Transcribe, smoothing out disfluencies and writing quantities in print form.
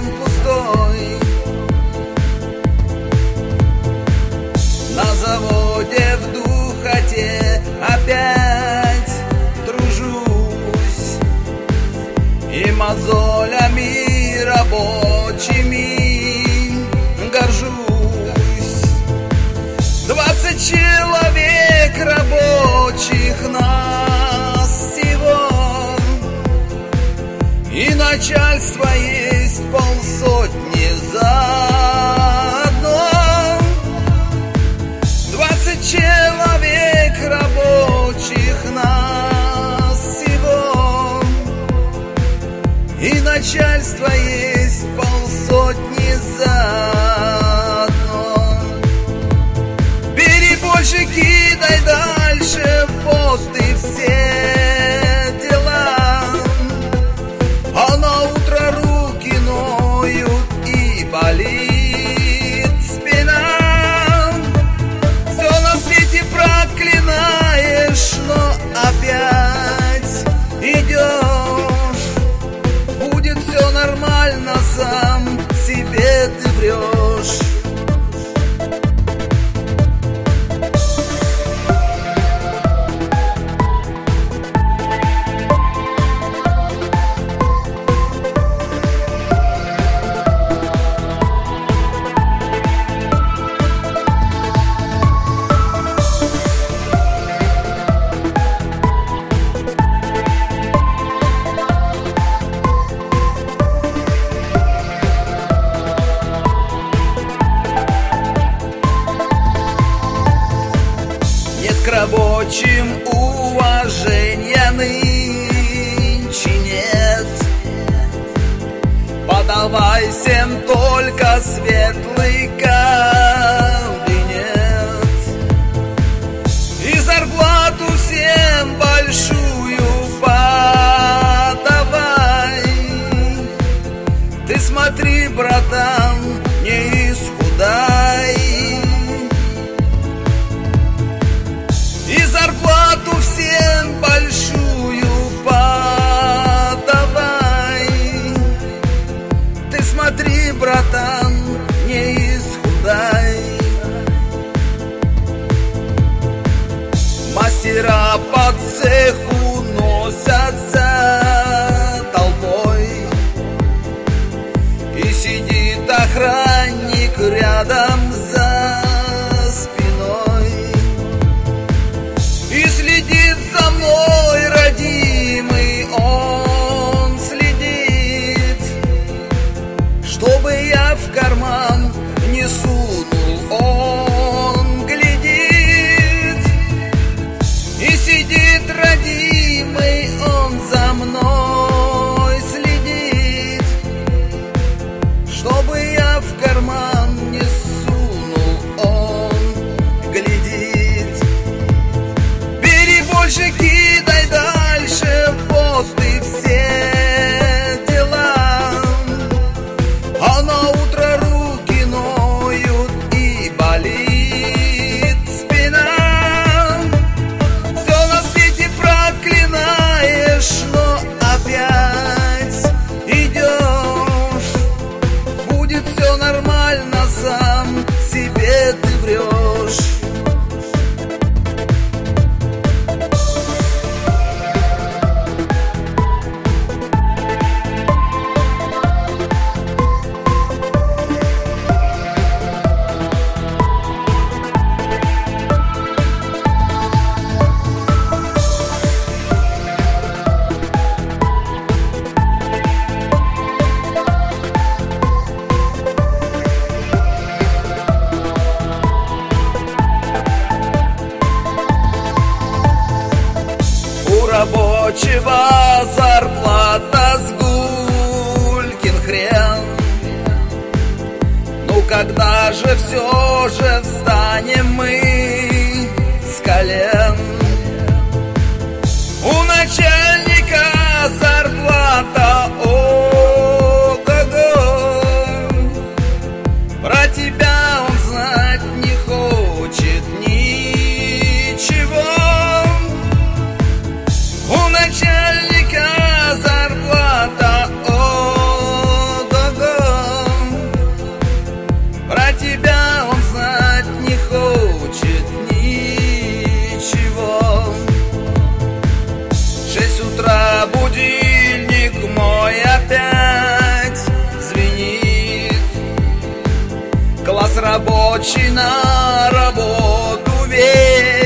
совсем пустой. На заводе в Духоте опять тружусь, и мозолями рабочими горжусь. 20 человек рабочих нас всего, и начальство есть полсотни заодно. 20 человек рабочих нас всего, и начальство есть полсотни заодно. Бери больше, кидай дальше, вот и все дела. А на утро руки ноют и болит спина. Все на свете проклинаешь, но опять идешь. Будет все нормально, сам себе ты врешь. К рабочим уважения нынче нет. Подавай всем только светлый кабинет, и зарплату всем большую подавай. Ты смотри, братан, не исхудай, и зарплату всем большую подавай. Ты смотри, братан, не исхудай. Мастера по цеху носятся толпой, и сидит охранник рядом за спиной, и следит за мной, родимый, он следит, чтобы я в карман не сунул, он глядит. И сидит родимый, он за мной следит, чтобы я в карман не сунул, он глядит. Больше кидай дальше, вот и все дела. А на утро руки ноют и болит спина. Все на свете проклинаешь, но опять идешь. Будет все нормально, сам себе ты врешь. Рабочего зарплата с гулькин хрен. Ну когда же все же встанем мы с колен? У начальника зарплата ого-го. Про тебя он знать не хочет ничего. У начальника зарплата ого-го. Класс рабочий на работу весь.